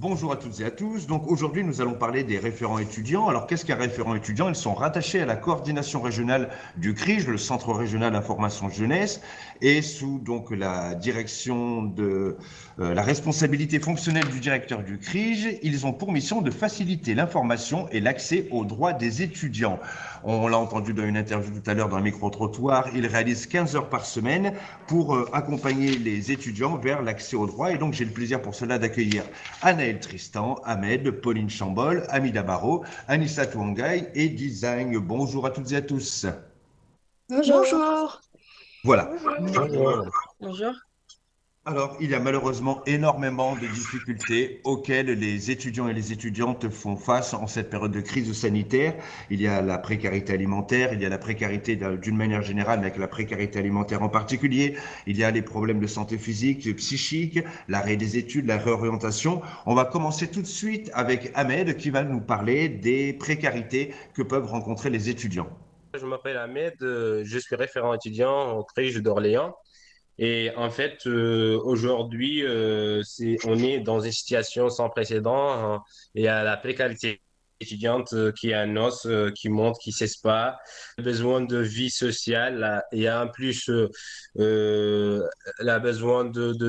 Bonjour à toutes et à tous. Donc aujourd'hui, nous allons parler des référents étudiants. Alors qu'est-ce qu'un référent étudiant? Ils sont rattachés à la coordination régionale du CRIJ, le Centre régional information jeunesse, et sous donc la direction de la responsabilité fonctionnelle du directeur du CRIJ. Ils ont pour mission de faciliter l'information et l'accès aux droits des étudiants. On l'a entendu dans une interview tout à l'heure dans le micro-trottoir. Ils réalisent 15 heures par semaine pour accompagner les étudiants vers l'accès aux droits. Et donc j'ai le plaisir pour cela d'accueillir Anaël Tristan, Ahmed, Pauline Chambol, Amida Barrault, Anissa Touangaï et Design. Bonjour à toutes et à tous. Bonjour. Bonjour. Voilà. Bonjour. Bonjour. Alors, il y a malheureusement énormément de difficultés auxquelles les étudiants et les étudiantes font face en cette période de crise sanitaire. Il y a la précarité alimentaire, il y a la précarité d'une manière générale, mais avec la précarité alimentaire en particulier. Il y a les problèmes de santé physique, psychique, l'arrêt des études, la réorientation. On va commencer tout de suite avec Ahmed qui va nous parler des précarités que peuvent rencontrer les étudiants. Je m'appelle Ahmed, je suis référent étudiant au Crèche d'Orléans. Et en fait, aujourd'hui, on est dans une situation sans précédent, hein. Il y a la précarité étudiante qui est un os qui monte, qui ne cesse pas. Besoin de vie sociale. Il y a en plus euh, la besoin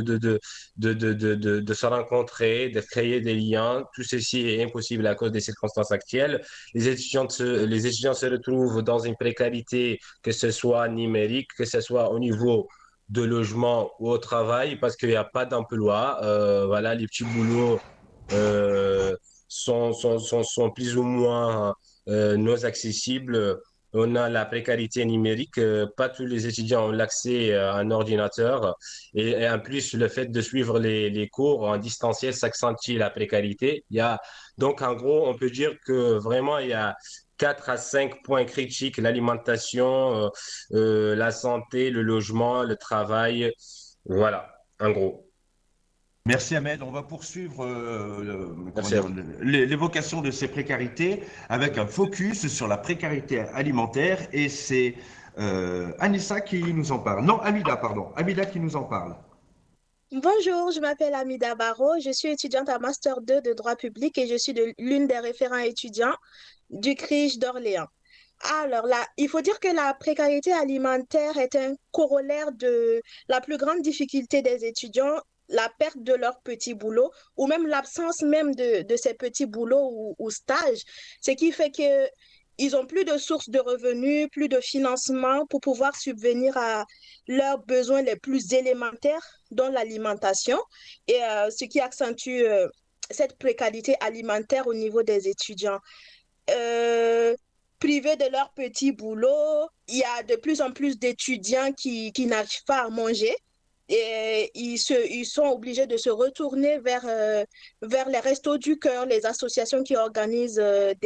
de se rencontrer, de créer des liens. Tout ceci est impossible à cause des circonstances actuelles. Les étudiants se retrouvent dans une précarité, que ce soit numérique, que ce soit au niveau de logement ou au travail parce qu'il n'y a pas d'emploi. Voilà, les petits boulots euh, sont plus ou moins non accessibles. On a la précarité numérique. Pas tous les étudiants ont l'accès à un ordinateur. Et en plus, le fait de suivre les cours en distanciel s'accentue la précarité. Donc, en gros, on peut dire que vraiment, il y a 4 à 5 points critiques, l'alimentation, la santé, le logement, le travail. Voilà, en gros. Merci Ahmed. On va poursuivre Merci à vous. l'évocation de ces précarités avec un focus sur la précarité alimentaire et c'est Anissa qui nous en parle. Non, Amida, pardon. Amida qui nous en parle. Bonjour, je m'appelle Amida Barrault, je suis étudiante à Master 2 de droit public et je suis l'une des référents étudiants du CRIJ d'Orléans. Alors là, il faut dire que la précarité alimentaire est un corollaire de la plus grande difficulté des étudiants, la perte de leur petit boulot ou même l'absence même de ces petits boulots ou stages, ce qui fait que ils ont plus de sources de revenus, plus de financement pour pouvoir subvenir à leurs besoins les plus élémentaires, dont l'alimentation, et ce qui accentue cette précarité alimentaire au niveau des étudiants. Euh, Privés de leur petit boulot, il y a de plus en plus d'étudiants qui n'arrivent pas à manger et ils sont obligés de se retourner vers les restos du cœur, les associations qui organisent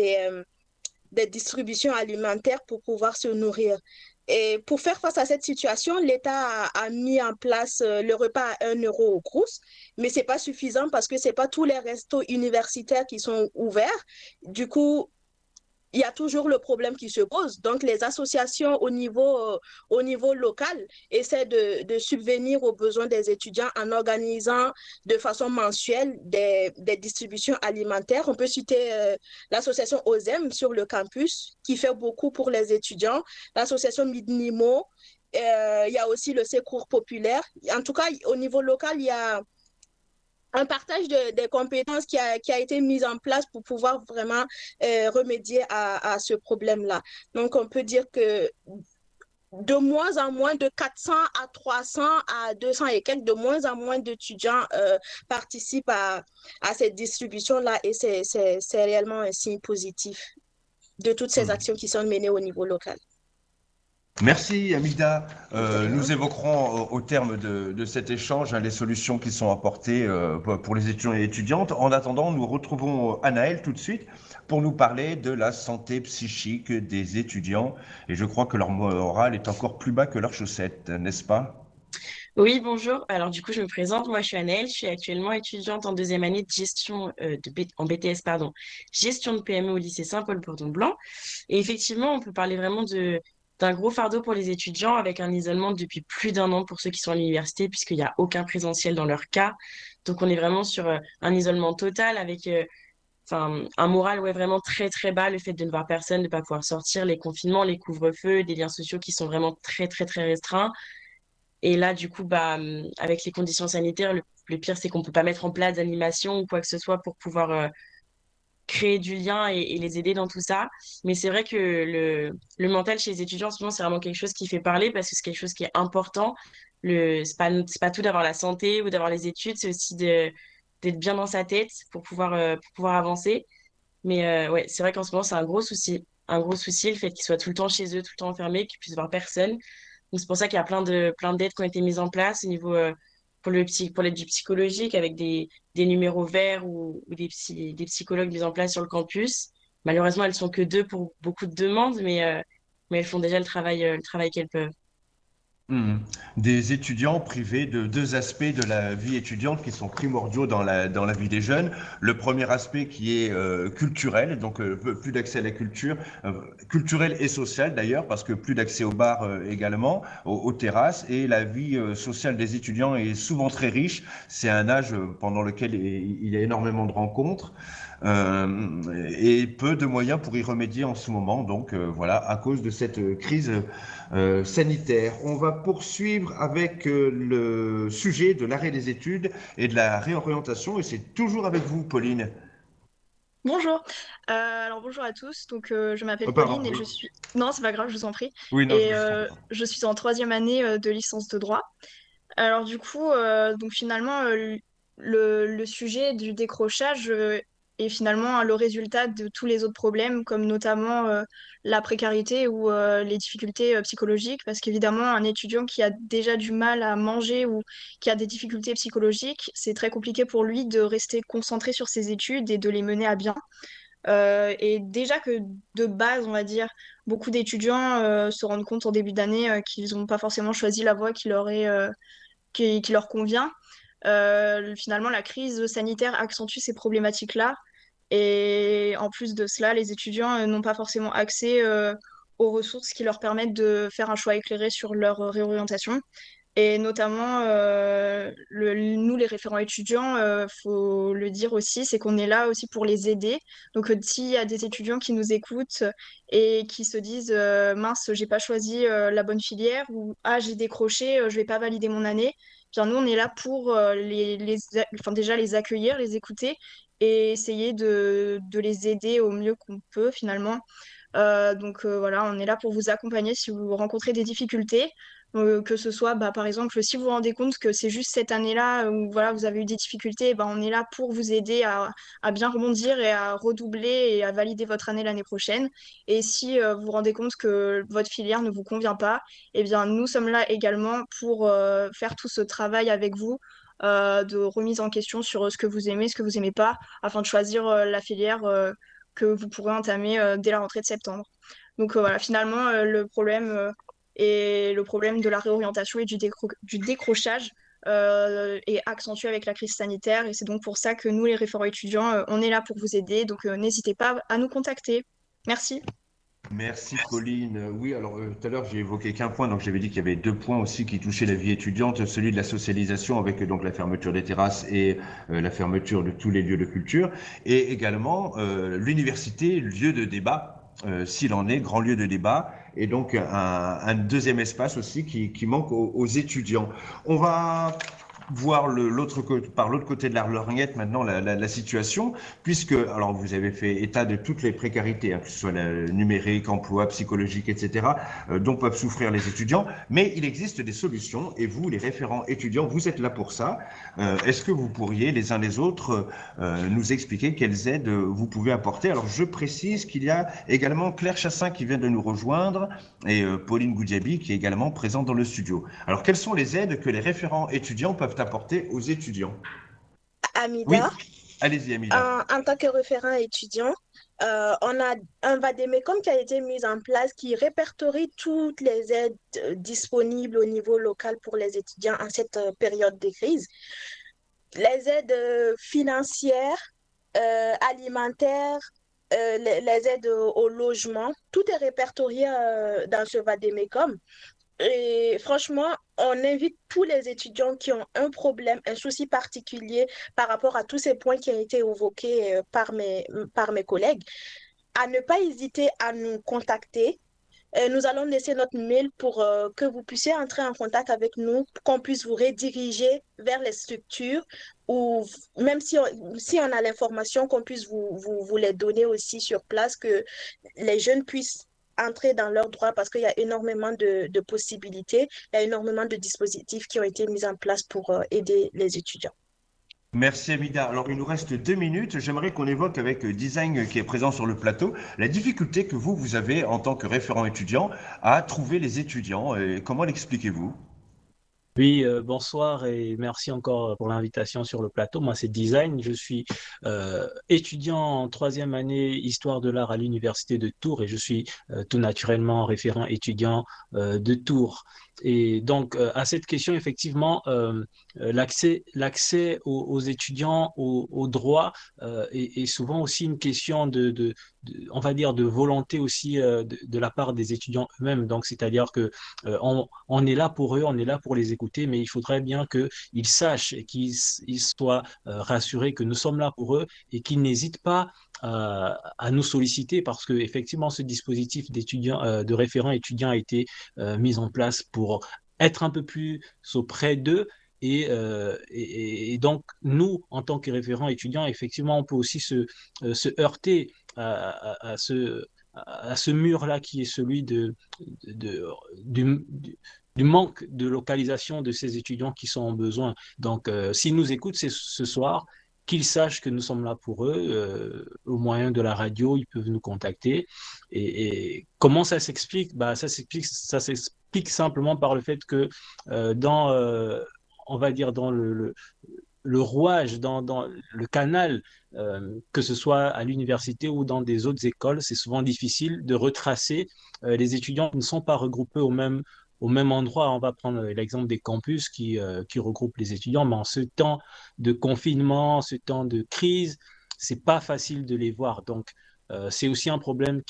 des distributions alimentaires pour pouvoir se nourrir. Et pour faire face à cette situation, l'État a mis en place le repas à 1 euro au Crous, mais ce n'est pas suffisant parce que ce n'est pas tous les restos universitaires qui sont ouverts. Du coup, il y a toujours le problème qui se pose. Donc, les associations au niveau local essaient de subvenir aux besoins des étudiants en organisant de façon mensuelle des distributions alimentaires. On peut citer l'association OSEM sur le campus qui fait beaucoup pour les étudiants, l'association Midnimo, il y a aussi le Secours populaire. En tout cas, au niveau local, il y a un partage des compétences qui a été mis en place pour pouvoir vraiment remédier à ce problème-là. Donc, on peut dire que de moins en moins, de 400 à 300 à 200 et quelques, de moins en moins d'étudiants participent à cette distribution-là et c'est réellement un signe positif de toutes ces actions qui sont menées au niveau local. Merci Amida. Bien. Nous évoquerons au terme de cet échange les solutions qui sont apportées pour les étudiants et étudiantes. En attendant, nous retrouvons Anaël tout de suite pour nous parler de la santé psychique des étudiants. Et je crois que leur morale est encore plus bas que leurs chaussettes, n'est-ce pas? Oui, bonjour. Alors, du coup, je me présente. Moi, je suis Annelle. Je suis actuellement étudiante en deuxième année de gestion en BTS, pardon, gestion de PME au lycée Saint-Paul-Pordon-Blanc. Et effectivement, on peut parler vraiment d'un gros fardeau pour les étudiants avec un isolement depuis plus d'un an pour ceux qui sont à l'université, puisqu'il n'y a aucun présentiel dans leur cas. Donc, on est vraiment sur un isolement total avec un moral ouais, vraiment très, très bas, le fait de ne voir personne, de ne pas pouvoir sortir, les confinements, les couvre-feux, des liens sociaux qui sont vraiment très, très, très restreints. Et là, du coup, avec les conditions sanitaires, le pire, c'est qu'on ne peut pas mettre en place d'animation ou quoi que ce soit pour pouvoir créer du lien et les aider dans tout ça. Mais c'est vrai que le mental chez les étudiants, en ce moment, c'est vraiment quelque chose qui fait parler parce que c'est quelque chose qui est important. C'est pas tout d'avoir la santé ou d'avoir les études, c'est aussi d'être bien dans sa tête pour pouvoir avancer. Mais ouais, c'est vrai qu'en ce moment, c'est un gros souci. Un gros souci, le fait qu'ils soient tout le temps chez eux, tout le temps enfermés, qu'ils puissent voir personne. Donc c'est pour ça qu'il y a plein d'aides qui ont été mises en place au niveau pour l'aide du psychologique avec des numéros verts ou des psychologues mis en place sur le campus. Malheureusement, elles sont que deux pour beaucoup de demandes, mais elles font déjà le travail qu'elles peuvent. Mhm. Des étudiants privés de deux aspects de la vie étudiante qui sont primordiaux dans la vie des jeunes. Le premier aspect qui est culturel, donc plus d'accès à la culture, culturelle et sociale d'ailleurs, parce que plus d'accès aux bars également, aux terrasses, et la vie sociale des étudiants est souvent très riche. C'est un âge pendant lequel il y a énormément de rencontres. Et peu de moyens pour y remédier en ce moment, donc voilà, à cause de cette crise sanitaire. On va poursuivre avec le sujet de l'arrêt des études et de la réorientation, et c'est toujours avec vous, Pauline. Bonjour. Alors bonjour à tous. Donc je m'appelle Pardon, Pauline et oui. je suis. Non, c'est pas grave, je vous en prie. Oui, non, je Et me suis trompé. je suis en troisième année de licence de droit. Alors du coup, donc finalement, le sujet du décrochage est finalement le résultat de tous les autres problèmes, comme notamment la précarité ou les difficultés psychologiques, parce qu'évidemment, un étudiant qui a déjà du mal à manger ou qui a des difficultés psychologiques, c'est très compliqué pour lui de rester concentré sur ses études et de les mener à bien. Et déjà que de base, on va dire, beaucoup d'étudiants se rendent compte en début d'année qu'ils n'ont pas forcément choisi la voie qui leur convient. Finalement, la crise sanitaire accentue ces problématiques-là. Et en plus de cela, les étudiants n'ont pas forcément accès aux ressources qui leur permettent de faire un choix éclairé sur leur réorientation. Et notamment, nous, les référents étudiants, faut le dire aussi, c'est qu'on est là aussi pour les aider. Donc, s'il y a des étudiants qui nous écoutent et qui se disent mince, j'ai pas choisi la bonne filière ou ah, j'ai décroché, je vais pas valider mon année, bien nous, on est là pour enfin, déjà les accueillir, les écouter et essayer de les aider au mieux qu'on peut finalement. Donc voilà, on est là pour vous accompagner si vous rencontrez des difficultés, que ce soit par exemple si vous vous rendez compte que c'est juste cette année-là où voilà, vous avez eu des difficultés, on est là pour vous aider à bien rebondir et à redoubler et à valider votre année l'année prochaine. Et si vous vous rendez compte que votre filière ne vous convient pas, eh bien nous sommes là également pour faire tout ce travail avec vous. De remise en question sur ce que vous aimez, ce que vous aimez pas, afin de choisir la filière que vous pourrez entamer dès la rentrée de septembre. Donc voilà, finalement, le problème est le problème de la réorientation et du décrochage est accentué avec la crise sanitaire. Et c'est donc pour ça que nous, les référents étudiants, on est là pour vous aider. Donc n'hésitez pas à nous contacter. Merci. Merci Pauline. Oui, alors tout à l'heure j'ai évoqué qu'un point, donc j'avais dit qu'il y avait deux points aussi qui touchaient la vie étudiante, celui de la socialisation avec donc la fermeture des terrasses et la fermeture de tous les lieux de culture, et également l'université, lieu de débat, s'il en est, grand lieu de débat, et donc un deuxième espace aussi qui manque aux étudiants. On va voir par l'autre côté de la lorgnette maintenant la situation, puisque alors vous avez fait état de toutes les précarités, que ce soit numérique, emploi, psychologique, etc., dont peuvent souffrir les étudiants, mais il existe des solutions, et vous, les référents étudiants, vous êtes là pour ça. Est-ce que vous pourriez, les uns les autres, nous expliquer quelles aides vous pouvez apporter? Alors je précise qu'il y a également Claire Chassin qui vient de nous rejoindre, et Pauline Goudjabi qui est également présente dans le studio. Alors quelles sont les aides que les référents étudiants peuvent apporter aux étudiants? Oui, Amida, allez-y Amida. en tant que référent étudiant, on a un vadémécum qui a été mis en place qui répertorie toutes les aides disponibles au niveau local pour les étudiants en cette période de crise. Les aides financières, alimentaires, les aides au logement. Tout est répertorié dans ce Vademecum. Et franchement, on invite tous les étudiants qui ont un problème, un souci particulier par rapport à tous ces points qui ont été évoqués par mes collègues, à ne pas hésiter à nous contacter. Nous allons laisser notre mail pour que vous puissiez entrer en contact avec nous, qu'on puisse vous rediriger vers les structures ou même si on a l'information, qu'on puisse vous les donner aussi sur place, que les jeunes puissent entrer dans leurs droits parce qu'il y a énormément de possibilités, il y a énormément de dispositifs qui ont été mis en place pour aider les étudiants. Merci Amida. Alors il nous reste 2 minutes. J'aimerais qu'on évoque avec Design qui est présent sur le plateau la difficulté que vous avez en tant que référent étudiant à trouver les étudiants. Et comment l'expliquez-vous? Oui, bonsoir et merci encore pour l'invitation sur le plateau. Moi, c'est Design. Je suis étudiant en 3e année Histoire de l'art à l'Université de Tours et je suis tout naturellement référent étudiant de Tours. Et donc, à cette question, effectivement, l'accès aux étudiants au droit est souvent aussi une question on va dire, de volonté aussi de la part des étudiants eux-mêmes. Donc, c'est-à-dire que on est là pour eux, on est là pour les écouter, mais il faudrait bien qu'ils sachent et qu'ils soient rassurés que nous sommes là pour eux et qu'ils n'hésitent pas à nous solliciter parce que effectivement ce dispositif de référent étudiant a été mis en place pour être un peu plus auprès d'eux. Et donc, nous, en tant que référents étudiants, effectivement, on peut aussi se heurter à ce mur-là qui est celui du manque de localisation de ces étudiants qui sont en besoin. Donc, s'ils nous écoutent ce soir, qu'ils sachent que nous sommes là pour eux, au moyen de la radio, ils peuvent nous contacter. Et comment ça s'explique? Ça s'explique simplement par le fait que on va dire dans le rouage, dans le canal, que ce soit à l'université ou dans des autres écoles, c'est souvent difficile de retracer les étudiants qui ne sont pas regroupés au même endroit. On va prendre l'exemple des campus qui regroupent les étudiants, mais en ce temps de confinement, ce temps de crise, c'est pas facile de les voir. Donc, c'est aussi un problème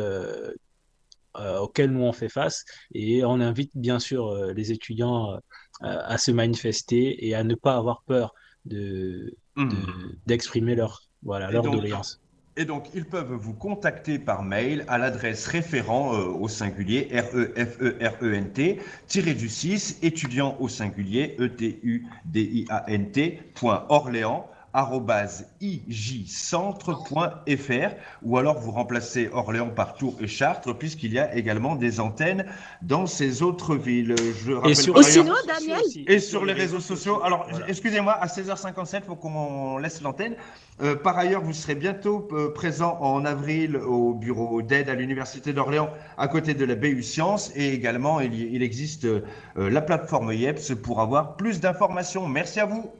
auquel nous on fait face et on invite bien sûr les étudiants à se manifester et à ne pas avoir peur d'exprimer leur doléance. Et donc, ils peuvent vous contacter par mail à l'adresse référent au singulier, REFERENT, _du6, étudiant au singulier, ETUDIANT, .orléans, @ijcentre.fr, ou alors vous remplacez Orléans par Tours et Chartres puisqu'il y a également des antennes dans ces autres villes. Je rappelle sinon, Daniel, et sur les réseaux sociaux. Alors, voilà. Excusez-moi, à 16h57, il faut qu'on laisse l'antenne. Par ailleurs, vous serez bientôt présent en avril au bureau d'aide à l'Université d'Orléans à côté de la BU Sciences, et également il existe la plateforme IEPS pour avoir plus d'informations. Merci à vous.